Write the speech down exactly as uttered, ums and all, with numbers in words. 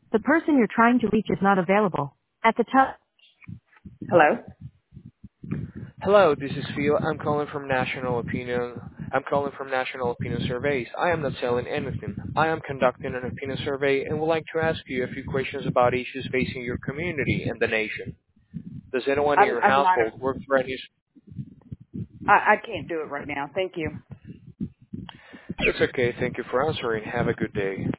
The person you're trying to reach is not available. At the top. Hello? Hello, this is Phil. I'm calling from National Opinion. I'm calling from National Opinion Surveys. I am not selling anything. I am conducting an opinion survey and would like to ask you a few questions about issues facing your community and the nation. Does anyone in I'm, your I'm not, household work for any? I, I can't do it right now. Thank you. It's okay. Thank you for answering. Have a good day.